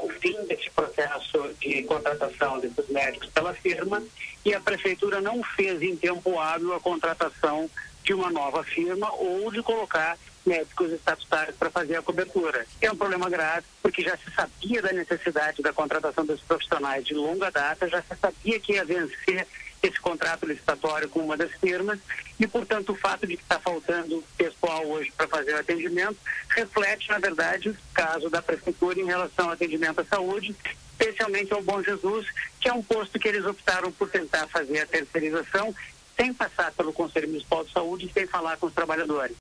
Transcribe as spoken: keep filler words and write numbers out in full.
o fim desse processo de contratação desses médicos pela firma e a prefeitura não fez em tempo hábil a contratação de uma nova firma ou de colocar médicos estatutários para fazer a cobertura. É um problema grave, porque já se sabia da necessidade da contratação desses profissionais de longa data, já se sabia que ia vencer esse contrato licitatório com uma das firmas e, portanto, o fato de que está faltando pessoal hoje para fazer o atendimento reflete, na verdade, o caso da prefeitura em relação ao atendimento à saúde, especialmente ao Bom Jesus, que é um posto que eles optaram por tentar fazer a terceirização sem passar pelo Conselho Municipal de Saúde e sem falar com os trabalhadores.